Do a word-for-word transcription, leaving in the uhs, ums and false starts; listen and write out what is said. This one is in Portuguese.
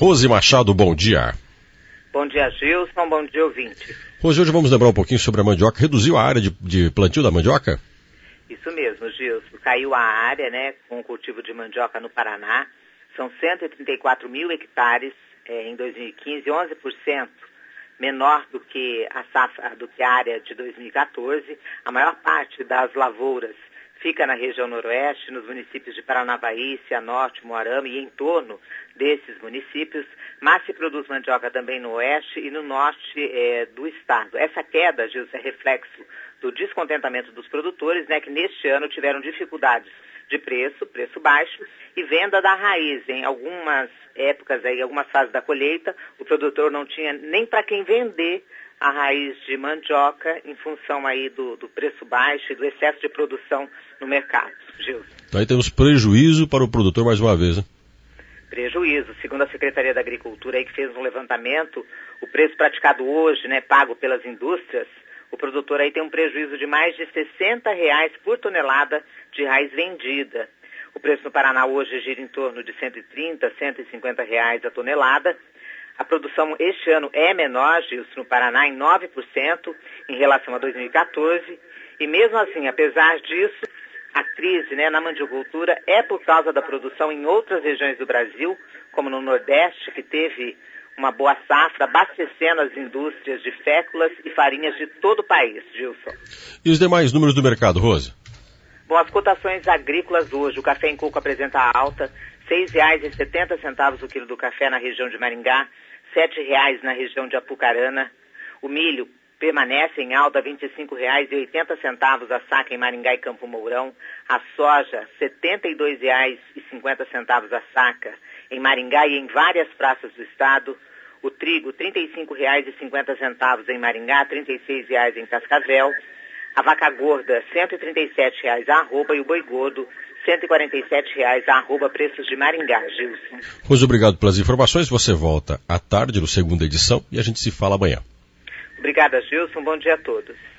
Rose Machado, bom dia. Bom dia, Gilson, bom dia, ouvinte. Rose, hoje vamos lembrar um pouquinho sobre a mandioca. Reduziu a área de, de plantio da mandioca? Isso mesmo, Gilson. Caiu a área, né, com o cultivo de mandioca no Paraná. São cento e trinta e quatro mil hectares é, em dois mil e quinze, onze por cento menor do que a safra, do que a área de dois mil e quatorze. A maior parte das lavouras fica na região noroeste, nos municípios de Paranavaí, Cianorte, Moarama e em torno desses municípios, mas se produz mandioca também no oeste e no norte é, do estado. Essa queda, Gilson, é reflexo do descontentamento dos produtores, né, que neste ano tiveram dificuldades de preço, preço baixo, e venda da raiz. Em algumas épocas, aí, algumas fases da colheita, o produtor não tinha nem para quem vender a raiz de mandioca em função aí do, do preço baixo e do excesso de produção no mercado. Gilson. Então aí temos prejuízo para o produtor mais uma vez, né? Prejuízo. Segundo a Secretaria da Agricultura, aí, que fez um levantamento, o preço praticado hoje, né, pago pelas indústrias, o produtor aí tem um prejuízo de mais de sessenta reais por tonelada de raiz vendida. O preço no Paraná hoje gira em torno de cento e trinta, cento e cinquenta reais a tonelada. A produção este ano é menor, Gilson, no Paraná em nove por cento em relação a dois mil e quatorze. E mesmo assim, apesar disso, a crise, né, na mandiocultura é por causa da produção em outras regiões do Brasil, como no Nordeste, que teve uma boa safra, abastecendo as indústrias de féculas e farinhas de todo o país, Gilson. E os demais números do mercado, Rose? Bom, as cotações agrícolas hoje, o café em coco apresenta alta, seis reais e setenta centavos o quilo do café na região de Maringá, sete reais na região de Apucarana. O milho permanece em alta, vinte e cinco reais e oitenta centavos a saca em Maringá e Campo Mourão. A soja, setenta e dois reais e cinquenta centavos a saca em Maringá e em várias praças do estado. O trigo, trinta e cinco reais e cinquenta centavos em Maringá, trinta e seis reais em Cascavel. A vaca gorda, cento e trinta e sete reais a arroba, e o boi gordo, cento e quarenta e sete reais a arroba, preços de Maringá, Gilson. Rose, obrigado pelas informações. Você volta à tarde no segunda edição e a gente se fala amanhã. Obrigada, Gilson. Bom dia a todos.